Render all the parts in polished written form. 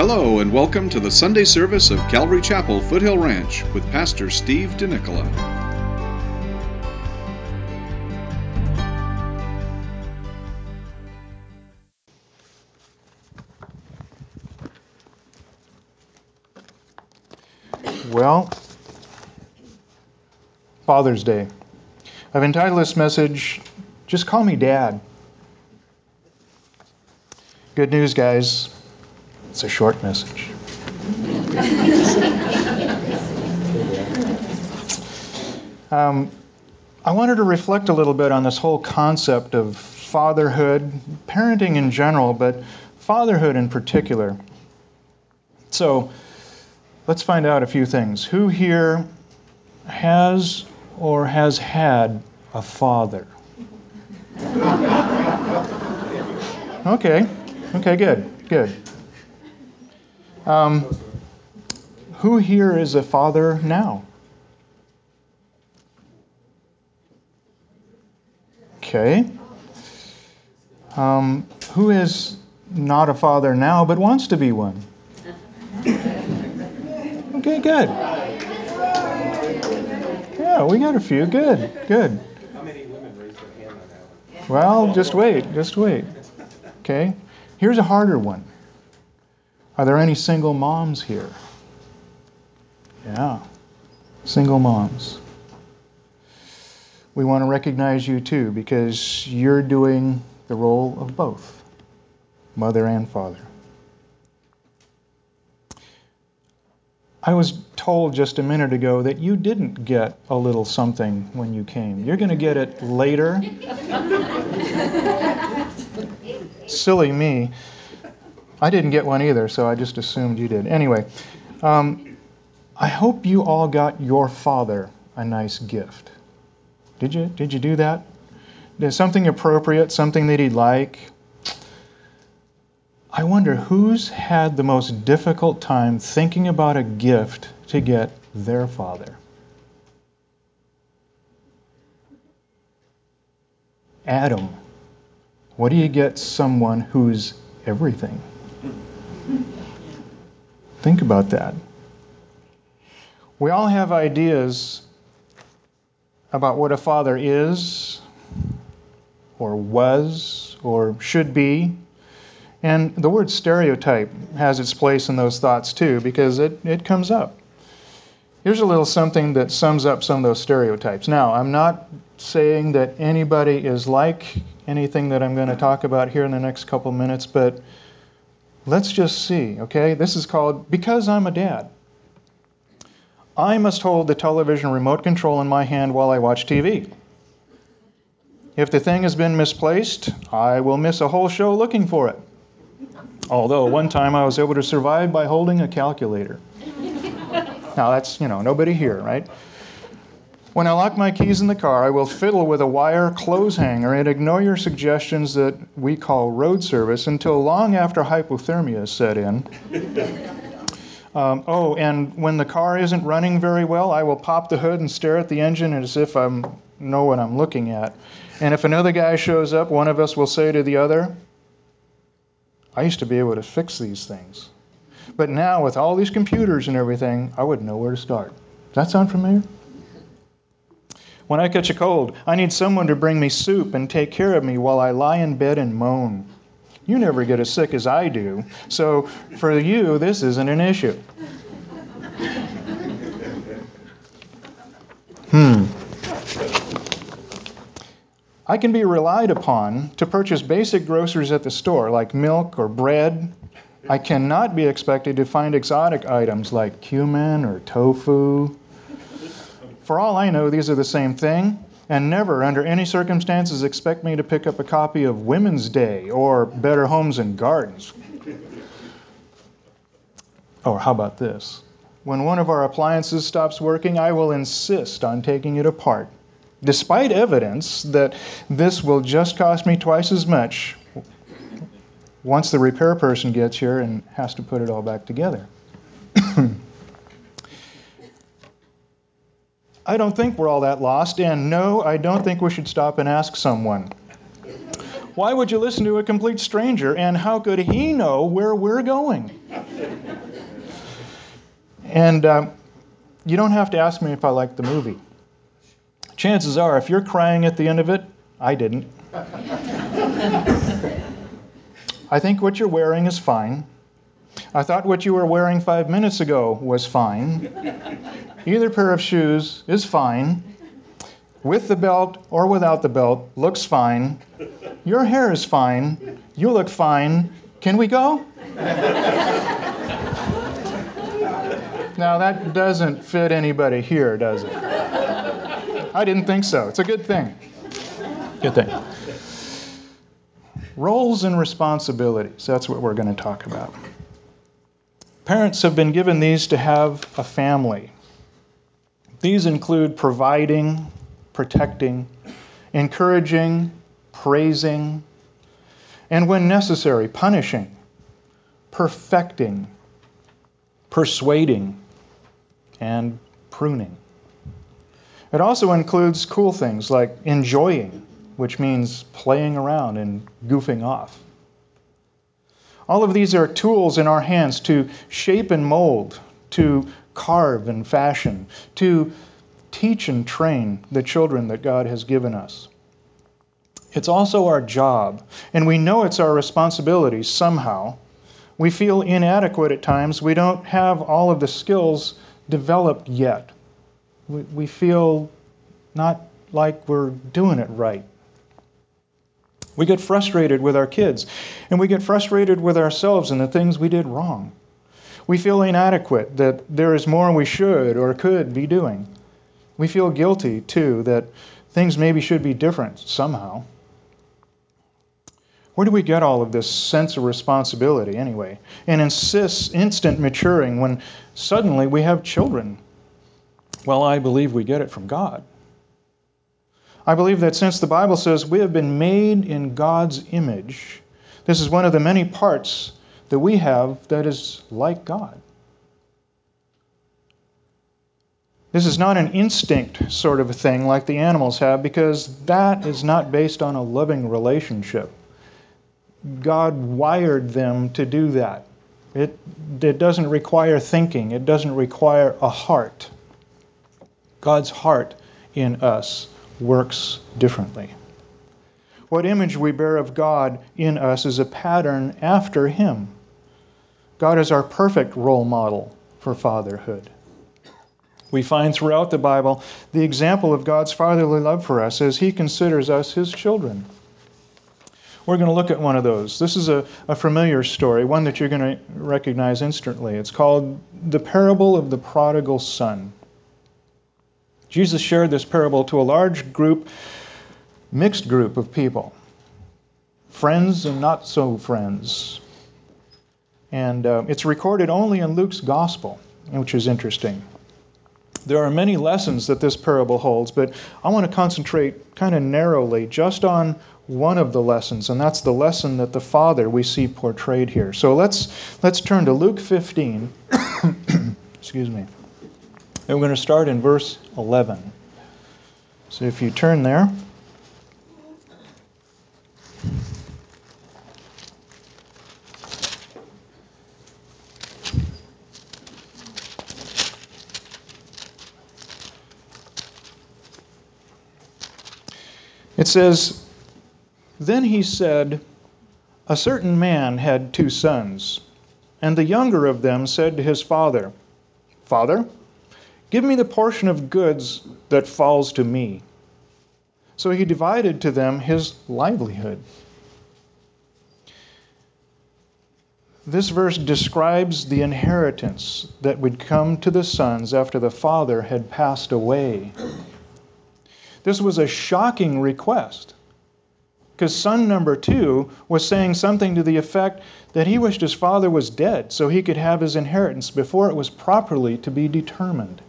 Hello and welcome to the Sunday service of Calvary Chapel, Foothill Ranch, with Pastor Steve DeNicola. Well, Father's Day. I've entitled this message, Just Call Me Dad. Good news, guys. It's a short message. I wanted to reflect a little bit on this whole concept of fatherhood, parenting in general, but fatherhood in particular. So, let's find out a few things. Who here has or has had a father? Okay, good. Who here is a father now? Okay. Who is not a father now but wants to be one? Okay, good. Yeah, we got a few. Good. How many women raised their hand on that one? Well, just wait. Okay. Here's a harder one. Are there any single moms here? Yeah, single moms. We want to recognize you too because you're doing the role of both, mother and father. I was told just a minute ago that you didn't get a little something when you came. You're going to get it later. Silly me. I didn't get one either, so I just assumed you did. Anyway, I hope you all got your father a nice gift. Did you do that? Did something appropriate, something that he'd like? I wonder who's had the most difficult time thinking about a gift to get their father. Adam, what do you get someone who's everything? Think about that. We all have ideas about what a father is, or was, or should be. And the word stereotype has its place in those thoughts too, because it comes up. Here's a little something that sums up some of those stereotypes. Now, I'm not saying that anybody is like anything that I'm going to talk about here in the next couple minutes, but let's just see, okay? This is called Because I'm a Dad. I must hold the television remote control in my hand while I watch TV. If the thing has been misplaced, I will miss a whole show looking for it. Although one time I was able to survive by holding a calculator. Now that's, nobody here, right? When I lock my keys in the car, I will fiddle with a wire clothes hanger and ignore your suggestions that we call road service until long after hypothermia set in. And when the car isn't running very well, I will pop the hood and stare at the engine as if I know what I'm looking at. And if another guy shows up, one of us will say to the other, I used to be able to fix these things. But now, with all these computers and everything, I wouldn't know where to start. Does that sound familiar? When I catch a cold, I need someone to bring me soup and take care of me while I lie in bed and moan. You never get as sick as I do, so for you, this isn't an issue. I can be relied upon to purchase basic groceries at the store, like milk or bread. I cannot be expected to find exotic items like cumin or tofu. For all I know, these are the same thing, and never, under any circumstances, expect me to pick up a copy of Women's Day or Better Homes and Gardens. Or how about this? When one of our appliances stops working, I will insist on taking it apart, despite evidence that this will just cost me twice as much once the repair person gets here and has to put it all back together. I don't think we're all that lost, and no, I don't think we should stop and ask someone, Why would you listen to a complete stranger? And how could he know where we're going? And you don't have to ask me if I like the movie. Chances are, if you're crying at the end of it, I didn't. I think what you're wearing is fine. I thought what you were wearing 5 minutes ago was fine. Either pair of shoes is fine. With the belt or without the belt, looks fine. Your hair is fine. You look fine. Can we go? Now, that doesn't fit anybody here, does it? I didn't think so. It's a good thing. Good thing. Roles and responsibilities. That's what we're going to talk about. Parents have been given these to have a family. These include providing, protecting, encouraging, praising, and when necessary, punishing, perfecting, persuading, and pruning. It also includes cool things like enjoying, which means playing around and goofing off. All of these are tools in our hands to shape and mold, to carve and fashion, to teach and train the children that God has given us. It's also our job, and we know it's our responsibility somehow. We feel inadequate at times. We don't have all of the skills developed yet. We feel not like we're doing it right. We get frustrated with our kids, and we get frustrated with ourselves and the things we did wrong. We feel inadequate, that there is more we should or could be doing. We feel guilty, too, that things maybe should be different somehow. Where do we get all of this sense of responsibility, anyway? And instant maturing when suddenly we have children? Well, I believe we get it from God. I believe that since the Bible says we have been made in God's image, this is one of the many parts that we have that is like God. This is not an instinct sort of a thing like the animals have, because that is not based on a loving relationship. God wired them to do that. It doesn't require thinking. It doesn't require a heart. God's heart in us works differently. What image we bear of God in us is a pattern after Him. God is our perfect role model for fatherhood. We find throughout the Bible the example of God's fatherly love for us as He considers us His children. We're going to look at one of those. This is a familiar story, one that you're going to recognize instantly. It's called the parable of the prodigal son. Jesus shared this parable to a large group, mixed group of people, friends and not so friends. And it's recorded only in Luke's gospel, which is interesting. There are many lessons that this parable holds, but I want to concentrate kind of narrowly just on one of the lessons, and that's the lesson that the Father we see portrayed here. So let's turn to Luke 15. Excuse me. And we're going to start in verse 11. So if you turn there. It says, "Then he said, a certain man had 2 sons, and the younger of them said to his father, 'Father, give me the portion of goods that falls to me.' So he divided to them his livelihood." This verse describes the inheritance that would come to the sons after the father had passed away. This was a shocking request, because son number 2 was saying something to the effect that he wished his father was dead so he could have his inheritance before it was properly to be determined.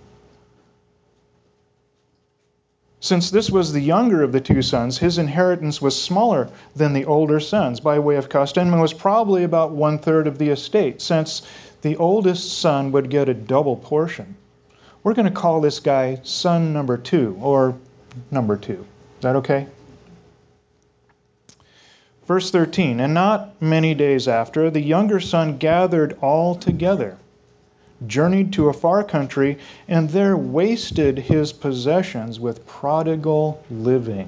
Since this was the younger of the 2 sons, his inheritance was smaller than the older sons by way of custom and was probably about 1/3 of the estate, since the oldest son would get a double portion. We're going to call this guy son number 2, or number 2. Is that okay? Verse 13, and not many days after, the younger son gathered all together, journeyed to a far country, and there wasted his possessions with prodigal living.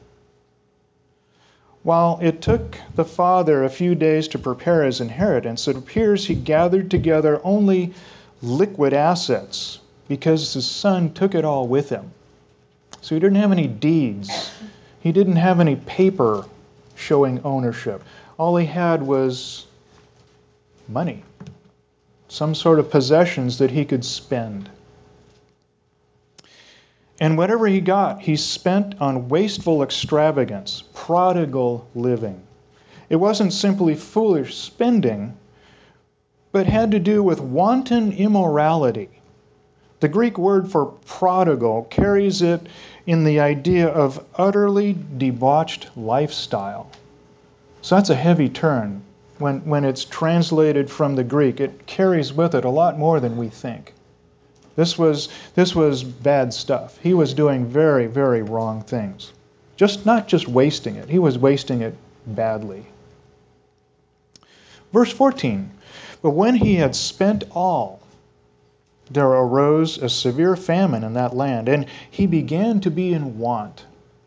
While it took the father a few days to prepare his inheritance, it appears he gathered together only liquid assets because his son took it all with him. So he didn't have any deeds. He didn't have any paper showing ownership. All he had was money, some sort of possessions that he could spend. And whatever he got, he spent on wasteful extravagance, prodigal living. It wasn't simply foolish spending, but had to do with wanton immorality. The Greek word for prodigal carries it in the idea of utterly debauched lifestyle. So that's a heavy turn. When it's translated from the Greek, it carries with it a lot more than we think. This was bad stuff. He was doing very, very wrong things. Not just wasting it. He was wasting it badly. Verse 14, but when he had spent all, there arose a severe famine in that land, and he began to be in want.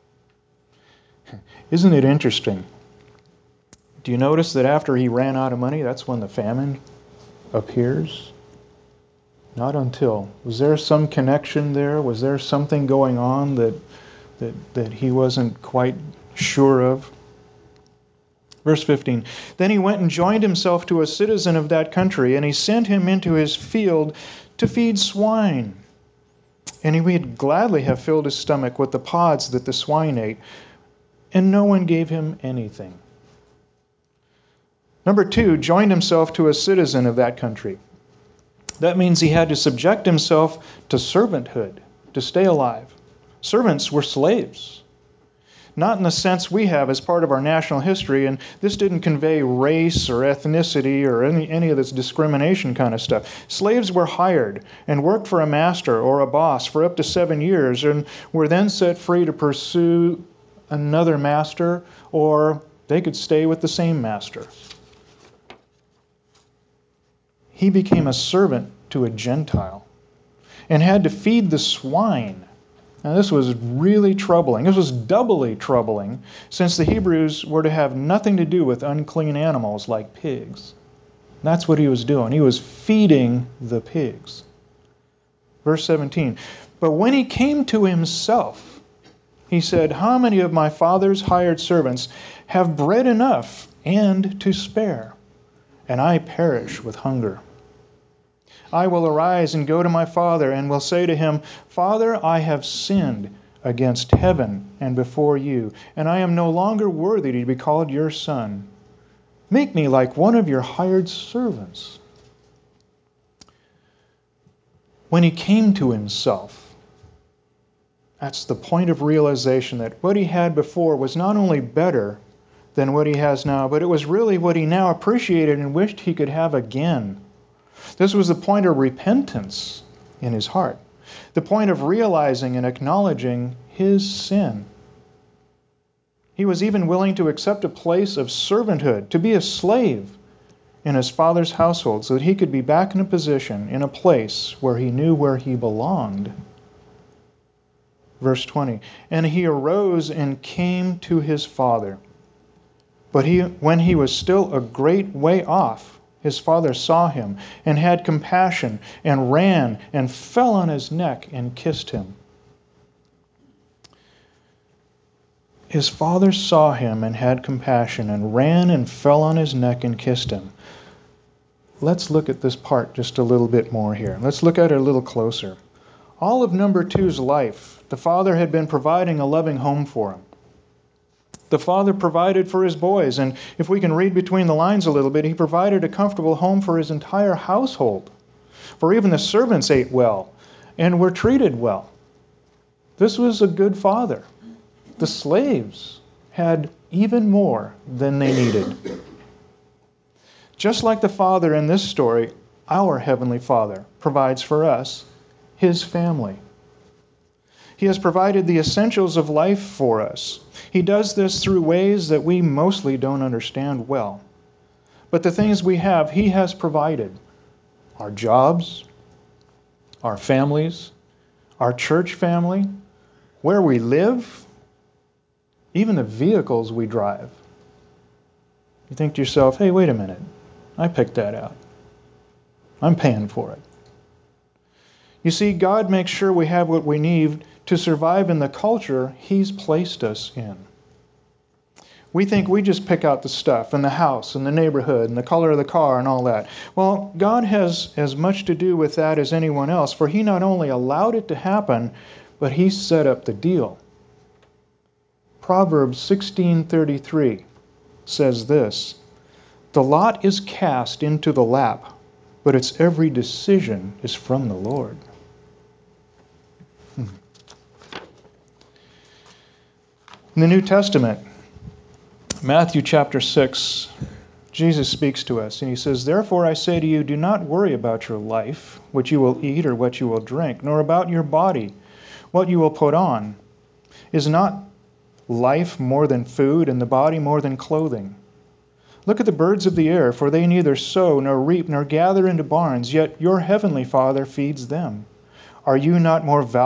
Isn't it interesting? Do you notice that after he ran out of money, that's when the famine appears? Not until. Was there some connection there? Was there something going on that he wasn't quite sure of? Verse 15, then he went and joined himself to a citizen of that country, and he sent him into his field to feed swine. And he would gladly have filled his stomach with the pods that the swine ate, and no one gave him anything. Number 2, joined himself to a citizen of that country. That means he had to subject himself to servanthood to stay alive. Servants were slaves. Not in the sense we have as part of our national history, and this didn't convey race or ethnicity or any of this discrimination kind of stuff. Slaves were hired and worked for a master or a boss for up to 7 years and were then set free to pursue another master, or they could stay with the same master. He became a servant to a Gentile and had to feed the swine. Now, this was really troubling. This was doubly troubling since the Hebrews were to have nothing to do with unclean animals like pigs. That's what he was doing. He was feeding the pigs. Verse 17, but when he came to himself, he said, how many of my father's hired servants have bread enough and to spare, and I perish with hunger? I will arise and go to my father and will say to him, Father, I have sinned against heaven and before you, and I am no longer worthy to be called your son. Make me like one of your hired servants. When he came to himself, that's the point of realization that what he had before was not only better than what he has now, but it was really what he now appreciated and wished he could have again. This was the point of repentance in his heart, the point of realizing and acknowledging his sin. He was even willing to accept a place of servanthood, to be a slave in his father's household so that he could be back in a position, in a place where he knew where he belonged. Verse 20, and he arose and came to his father. But when he was still a great way off, his father saw him and had compassion and ran and fell on his neck and kissed him. His father saw him and had compassion and ran and fell on his neck and kissed him. Let's look at this part just a little bit more here. Let's look at it a little closer. All of number 2's life, the father had been providing a loving home for him. The father provided for his boys, and if we can read between the lines a little bit, he provided a comfortable home for his entire household. For even the servants ate well and were treated well. This was a good father. The slaves had even more than they needed. Just like the Father in this story, our Heavenly Father provides for us, His family. He has provided the essentials of life for us. He does this through ways that we mostly don't understand well. But the things we have, He has provided. Our jobs, our families, our church family, where we live, even the vehicles we drive. You think to yourself, hey, wait a minute. I picked that out. I'm paying for it. You see, God makes sure we have what we need to survive in the culture He's placed us in. We think we just pick out the stuff and the house and the neighborhood and the color of the car and all that. Well, God has as much to do with that as anyone else, for He not only allowed it to happen, but He set up the deal. Proverbs 16:33 says this, "The lot is cast into the lap, but its every decision is from the Lord." In the New Testament, Matthew chapter 6, Jesus speaks to us, and He says, "Therefore I say to you, do not worry about your life, what you will eat or what you will drink, nor about your body, what you will put on. Is not life more than food, and the body more than clothing? Look at the birds of the air, for they neither sow nor reap nor gather into barns, yet your heavenly Father feeds them. Are you not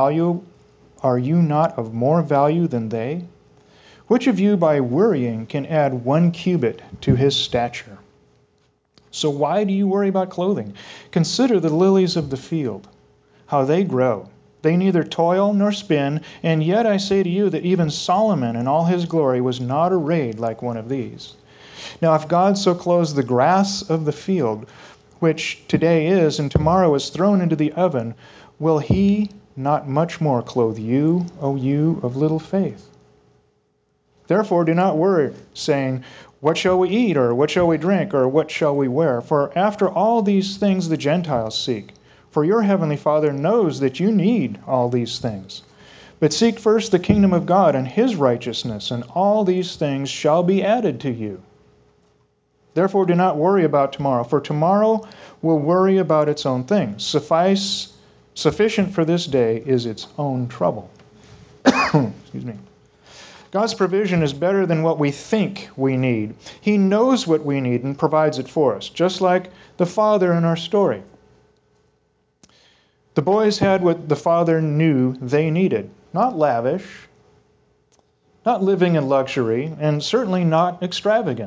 of more value than they? Which of you by worrying can add 1 cubit to his stature? So why do you worry about clothing? Consider the lilies of the field, how they grow. They neither toil nor spin, and yet I say to you that even Solomon in all his glory was not arrayed like one of these. Now if God so clothes the grass of the field, which today is and tomorrow is thrown into the oven, will He not much more clothe you, O you of little faith? Therefore do not worry, saying, what shall we eat, or what shall we drink, or what shall we wear? For after all these things the Gentiles seek. For your heavenly Father knows that you need all these things. But seek first the kingdom of God and His righteousness, and all these things shall be added to you. Therefore do not worry about tomorrow, for tomorrow will worry about its own things. Sufficient for this day is its own trouble." Excuse me. God's provision is better than what we think we need. He knows what we need and provides it for us, just like the father in our story. The boys had what the father knew they needed. Not lavish, not living in luxury, and certainly not extravagant.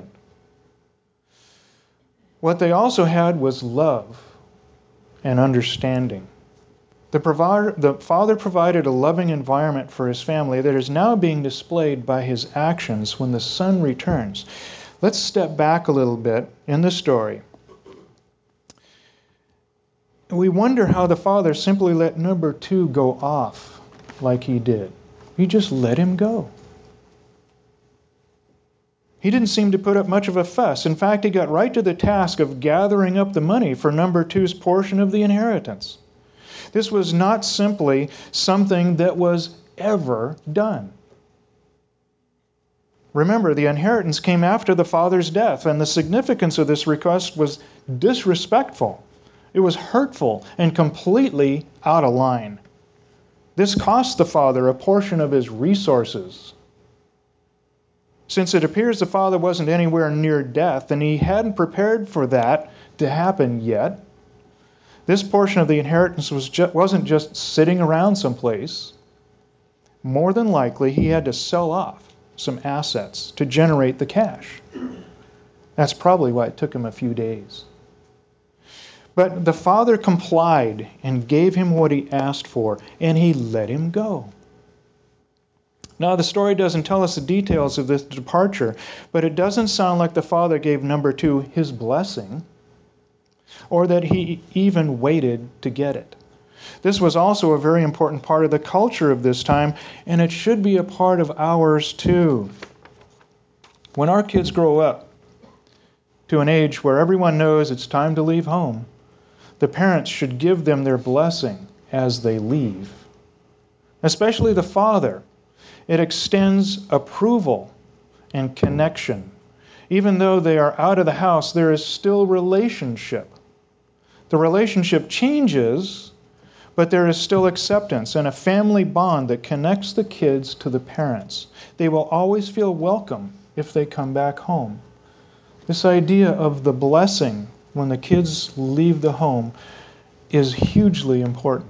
What they also had was love and understanding. The Father provided a loving environment for His family that is now being displayed by His actions when the Son returns. Let's step back a little bit in the story. We wonder how the Father simply let number 2 go off like He did. He just let him go. He didn't seem to put up much of a fuss. In fact, he got right to the task of gathering up the money for number 2's portion of the inheritance. This was not simply something that was ever done. Remember, the inheritance came after the father's death, and the significance of this request was disrespectful. It was hurtful and completely out of line. This cost the father a portion of his resources. Since it appears the father wasn't anywhere near death, and he hadn't prepared for that to happen yet, this portion of the inheritance wasn't just sitting around someplace. More than likely, he had to sell off some assets to generate the cash. That's probably why it took him a few days. But the father complied and gave him what he asked for, and he let him go. Now, the story doesn't tell us the details of this departure, but it doesn't sound like the father gave number 2 his blessing, or that he even waited to get it. This was also a very important part of the culture of this time, and it should be a part of ours too. When our kids grow up to an age where everyone knows it's time to leave home, the parents should give them their blessing as they leave. Especially the father. It extends approval and connection. Even though they are out of the house, there is still relationship. The relationship changes, But there is still acceptance and a family bond that connects the kids to the parents. They will always feel welcome if they come back home. This idea of the blessing when the kids leave the home is hugely important.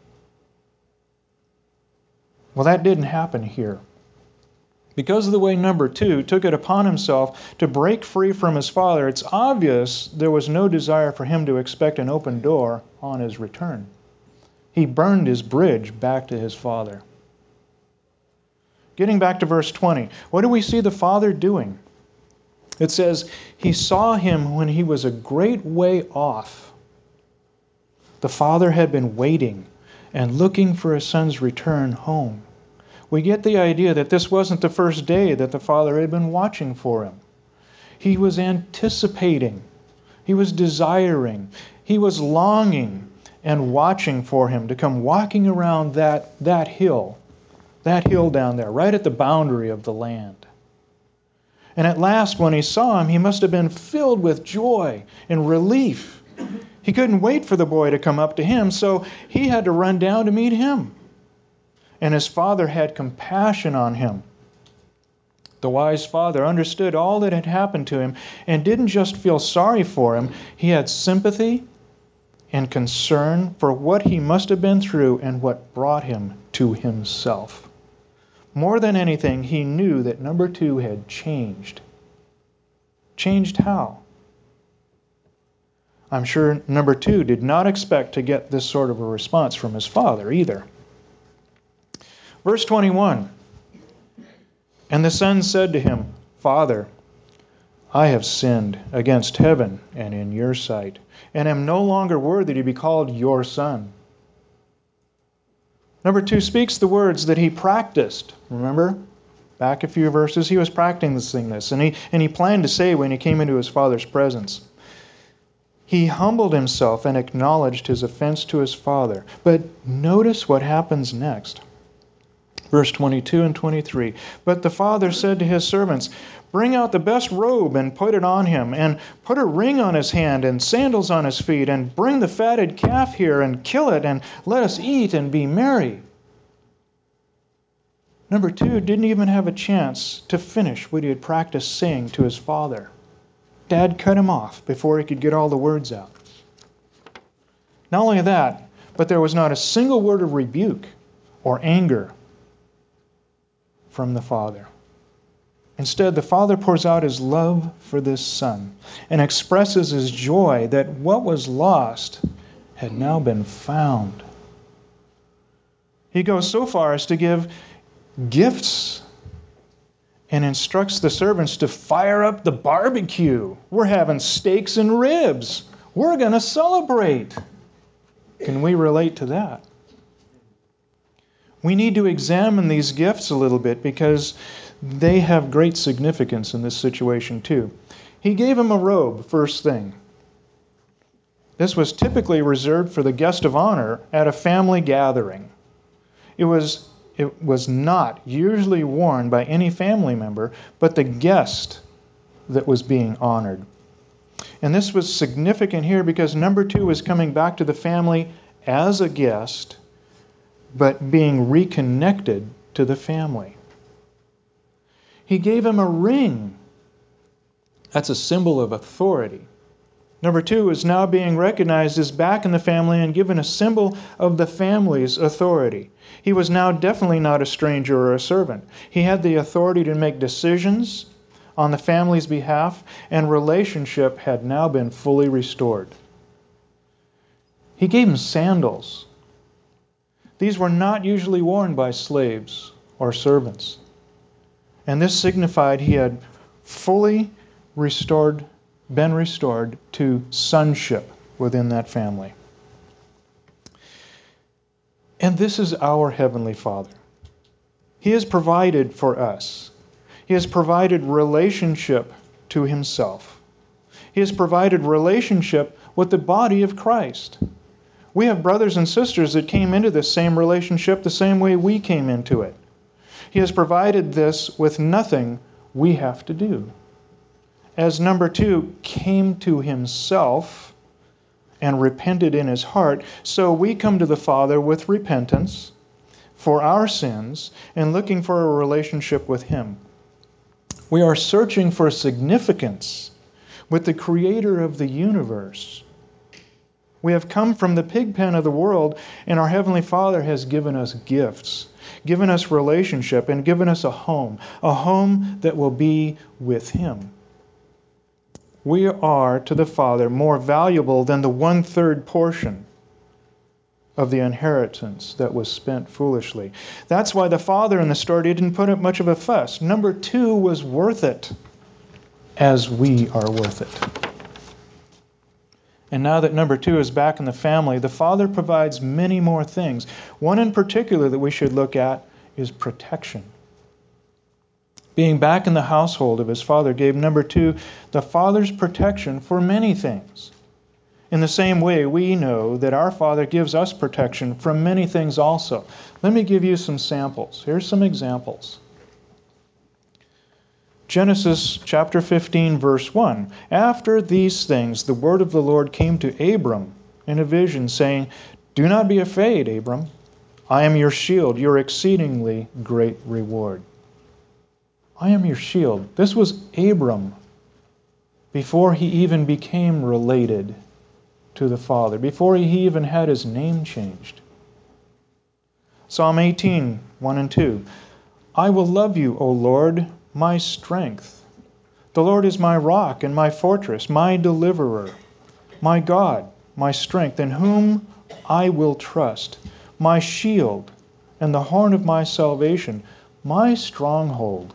Well, that didn't happen here. Because of the way number 2 took it upon himself to break free from his father, it's obvious there was no desire for him to expect an open door on his return. He burned his bridge back to his father. Getting back to verse 20, what do we see the father doing? It says, he saw him when he was a great way off. The father had been waiting and looking for his son's return home. We get the idea that this wasn't the first day that the father had been watching for him. He was anticipating. He was desiring. He was longing and watching for him to come walking around that hill down there, right at the boundary of the land. And at last, when he saw him, he must have been filled with joy and relief. He couldn't wait for the boy to come up to him, so he had to run down to meet him. And his father had compassion on him. The wise father understood all that had happened to him and didn't just feel sorry for him. He had sympathy and concern for what he must have been through and what brought him to himself. More than anything, he knew that number 2 had changed. Changed how? I'm sure number 2 did not expect to get this sort of a response from his father either. Verse 21, and the son said to him, Father, I have sinned against heaven and in your sight, and am no longer worthy to be called your son. Number 2 speaks the words that he practiced. Remember? Back a few verses, he was practicing this, and he planned to say when he came into his father's presence. He humbled himself and acknowledged his offense to his father. But notice what happens next. Verse 22 and 23. But the father said to his servants, Bring out the best robe and put it on him, and put a ring on his hand and sandals on his feet, and bring the fatted calf here and kill it, and let us eat and be merry. Number 2 didn't even have a chance to finish what he had practiced saying to his father. Dad cut him off before he could get all the words out. Not only that, but there was not a single word of rebuke or anger from the father. Instead, the father pours out his love for this son and expresses his joy that what was lost had now been found. He goes so far as to give gifts and instructs the servants to fire up the barbecue. We're having steaks and ribs. We're going to celebrate. Can we relate to that? We need to examine these gifts a little bit because they have great significance in this situation too. He gave him a robe, first thing. This was typically reserved for the guest of honor at a family gathering. It was not usually worn by any family member, but the guest that was being honored. And this was significant here because number 2 was coming back to the family as a guest, but being reconnected to the family. He gave him a ring. That's a symbol of authority. Number 2 is now being recognized as back in the family and given a symbol of the family's authority. He was now definitely not a stranger or a servant. He had the authority to make decisions on the family's behalf, and relationship had now been fully restored. He gave him sandals. These were not usually worn by slaves or servants. And this signified he had fully been restored to sonship within that family. And this is our Heavenly Father. He has provided for us. He has provided relationship to Himself. He has provided relationship with the body of Christ. We have brothers and sisters that came into this same relationship the same way we came into it. He has provided this with nothing we have to do. As number 2 came to himself and repented in his heart, so we come to the Father with repentance for our sins and looking for a relationship with him. We are searching for significance with the creator of the universe. We have come from the pig pen of the world, and our Heavenly Father has given us gifts, given us relationship, and given us a home that will be with him. We are to the Father more valuable than the 1/3 portion of the inheritance that was spent foolishly. That's why the Father in the story didn't put up much of a fuss. Number 2 was worth it, as we are worth it. And now that number 2 is back in the family, the Father provides many more things. One in particular that we should look at is protection. Being back in the household of his Father gave number 2 the Father's protection for many things. In the same way, we know that our Father gives us protection from many things also. Let me give you some samples. Here's some examples. Genesis chapter 15, verse 1. After these things, the word of the Lord came to Abram in a vision, saying, "Do not be afraid, Abram. I am your shield, your exceedingly great reward." I am your shield. This was Abram before he even became related to the Father, before he even had his name changed. Psalm 18, 1 and 2. I will love you, O Lord, my strength. The Lord is my rock and my fortress, my deliverer, my God, my strength, in whom I will trust, my shield and the horn of my salvation, my stronghold.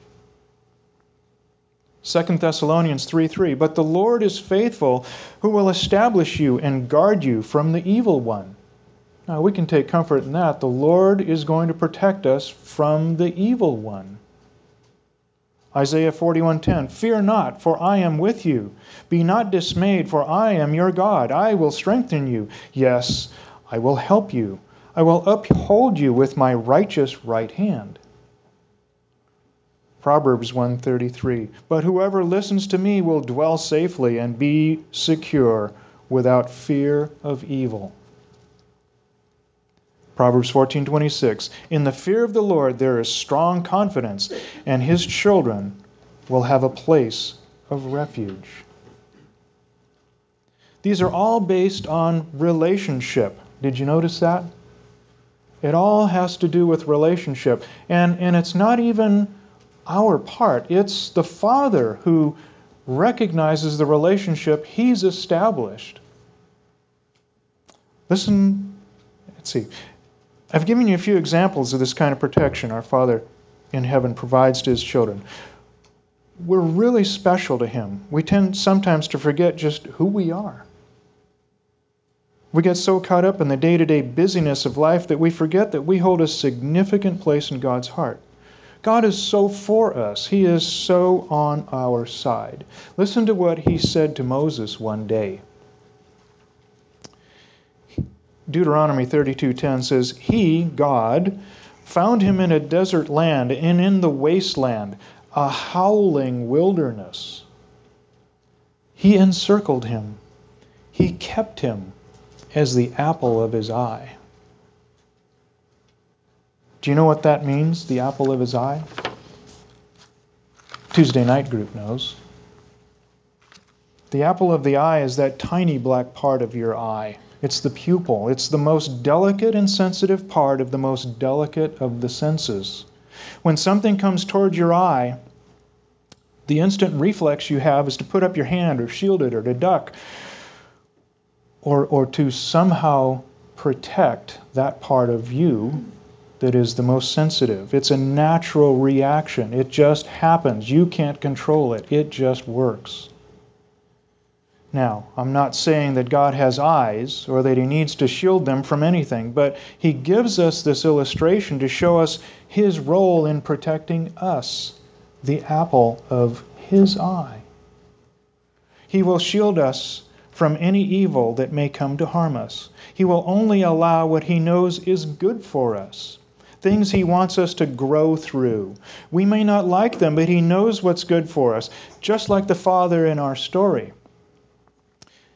2 Thessalonians 3:3. But the Lord is faithful, who will establish you and guard you from the evil one. Now we can take comfort in that. The Lord is going to protect us from the evil one. Isaiah 41:10. Fear not, for I am with you. Be not dismayed, for I am your God. I will strengthen you. Yes, I will help you. I will uphold you with my righteous right hand. Proverbs 1:33. But whoever listens to me will dwell safely and be secure without fear of evil. Proverbs 14:26. In the fear of the Lord there is strong confidence, and his children will have a place of refuge. These are all based on relationship. Did you notice that? It all has to do with relationship. And it's not even our part. It's the Father who recognizes the relationship he's established. Listen, let's see. I've given you a few examples of this kind of protection our Father in heaven provides to his children. We're really special to him. We tend sometimes to forget just who we are. We get so caught up in the day-to-day busyness of life that we forget that we hold a significant place in God's heart. God is so for us. He is so on our side. Listen to what he said to Moses one day. Deuteronomy 32:10 says, He, God, found him in a desert land and in the wasteland, a howling wilderness. He encircled him. He kept him as the apple of his eye. Do you know what that means, the apple of his eye? Tuesday night group knows. The apple of the eye is that tiny black part of your eye. It's the pupil. It's the most delicate and sensitive part of the most delicate of the senses. When something comes toward your eye, the instant reflex you have is to put up your hand or shield it or to duck or to somehow protect that part of you that is the most sensitive. It's a natural reaction. It just happens. You can't control it. It just works. Now, I'm not saying that God has eyes or that he needs to shield them from anything, but he gives us this illustration to show us his role in protecting us, the apple of his eye. He will shield us from any evil that may come to harm us. He will only allow what he knows is good for us, things he wants us to grow through. We may not like them, but he knows what's good for us, just like the Father in our story.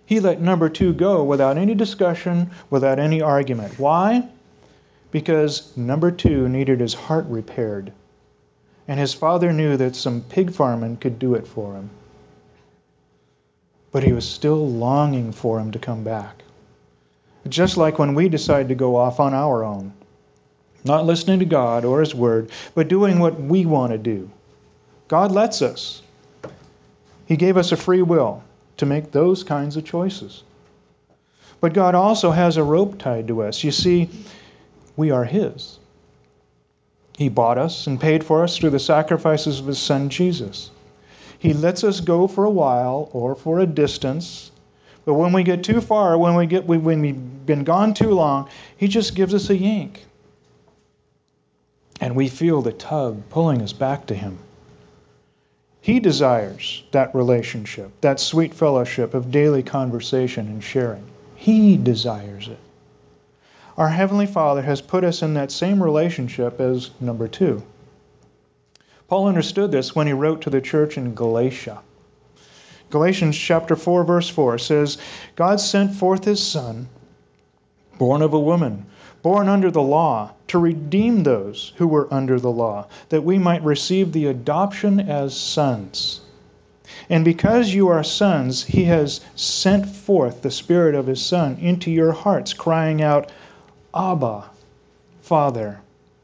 He let number 2 go without any discussion, without any argument. Why? Because number 2 needed his heart repaired. And his father knew that some pig farming could do it for him. But he was still longing for him to come back. Just like when we decide to go off on our own, not listening to God or His Word, but doing what we want to do. God lets us. He gave us a free will to make those kinds of choices. But God also has a rope tied to us. You see, we are His. He bought us and paid for us through the sacrifices of His Son, Jesus. He lets us go for a while or for a distance, but when we get too far, when we've been gone too long, He just gives us a yank. And we feel the tug pulling us back to Him. He desires that relationship, that sweet fellowship of daily conversation and sharing. He desires it. Our Heavenly Father has put us in that same relationship as number 2. Paul understood this when he wrote to the church in Galatia. Galatians chapter 4, verse 4 says, God sent forth His Son, born of a woman, born under the law, to redeem those who were under the law, that we might receive the adoption as sons. And because you are sons, He has sent forth the Spirit of His Son into your hearts, crying out, Abba, Father.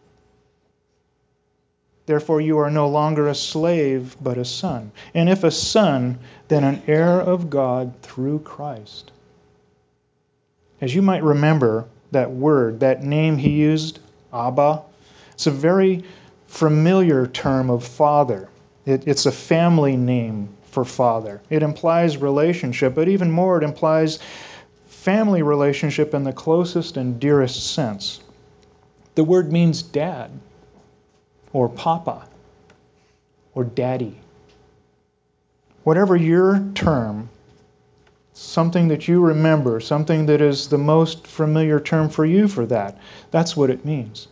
Therefore you are no longer a slave, but a son. And if a son, then an heir of God through Christ. As you might remember, that word, that name He used, Abba, it's a very familiar term of father. It's a family name for father. It implies relationship, but even more, it implies family relationship in the closest and dearest sense. The word means dad, or papa, or daddy. Whatever your term, something that you remember, something that is the most familiar term for you for that, that's what it means.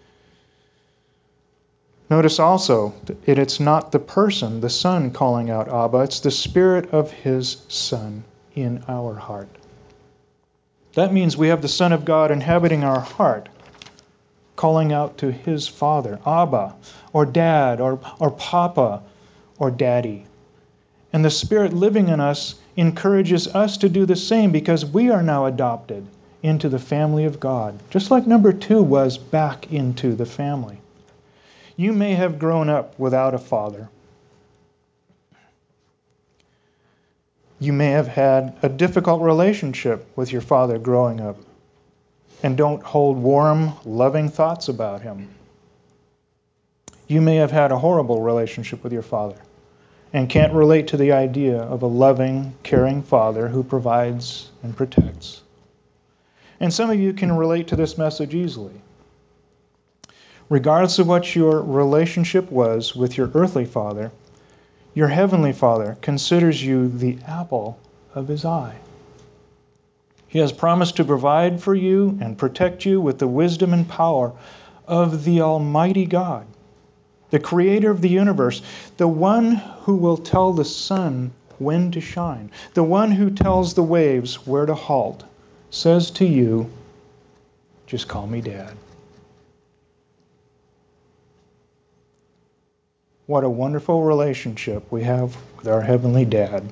Notice also that it's not the person, the Son, calling out Abba, it's the Spirit of His Son in our heart. That means we have the Son of God inhabiting our heart, calling out to His Father, Abba, or Dad, or Papa, or Daddy. And the Spirit living in us encourages us to do the same because we are now adopted into the family of God, just like number 2 was back into the family. You may have grown up without a father. You may have had a difficult relationship with your father growing up and don't hold warm, loving thoughts about him. You may have had a horrible relationship with your father and can't relate to the idea of a loving, caring father who provides and protects. And some of you can relate to this message easily. Regardless of what your relationship was with your earthly father, your heavenly Father considers you the apple of His eye. He has promised to provide for you and protect you with the wisdom and power of the Almighty God, the Creator of the universe, the one who will tell the sun when to shine, the one who tells the waves where to halt, says to you, just call me Dad. What a wonderful relationship we have with our Heavenly Dad.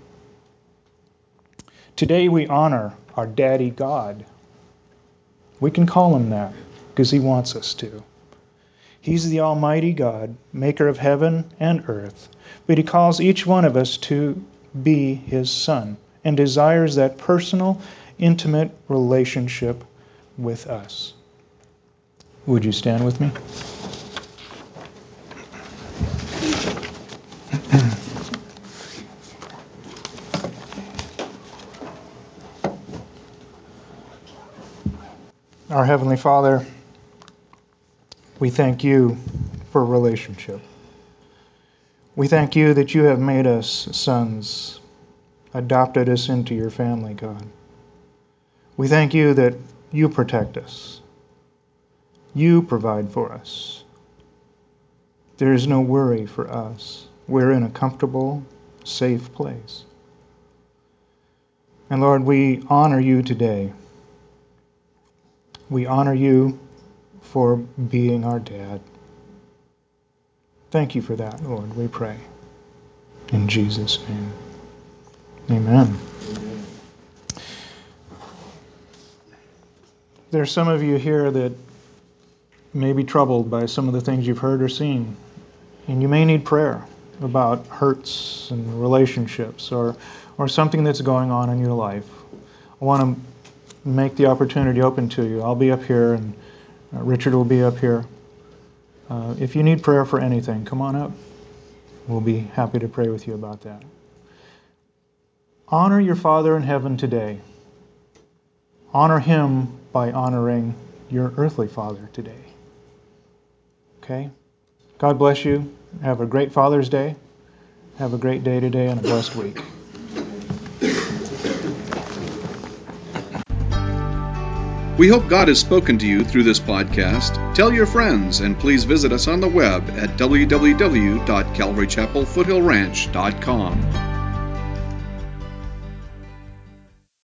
Today we honor our Daddy God. We can call Him that because He wants us to. He's the Almighty God, maker of heaven and earth, but He calls each one of us to be His son and desires that personal, intimate relationship with us. Would you stand with me? Our Heavenly Father, we thank You for relationship. We thank You that You have made us sons, adopted us into Your family, God. We thank You that You protect us. You provide for us. There is no worry for us. We're in a comfortable, safe place. And Lord, we honor you today. We honor you for being our dad. Thank you for that, Lord, we pray. In Jesus' name. Amen. There's some of you here that may be troubled by some of the things you've heard or seen, and you may need prayer about hurts and relationships or something that's going on in your life. I want to make the opportunity open to you. I'll be up here, and Richard will be up here. If you need prayer for anything, come on up. We'll be happy to pray with you about that. Honor your Father in heaven today. Honor him by honoring your earthly father today. Okay? God bless you. Have a great Father's Day. Have a great day today and a blessed week. We hope God has spoken to you through this podcast. Tell your friends, and please visit us on the web at www.calvarychapelfoothillranch.com.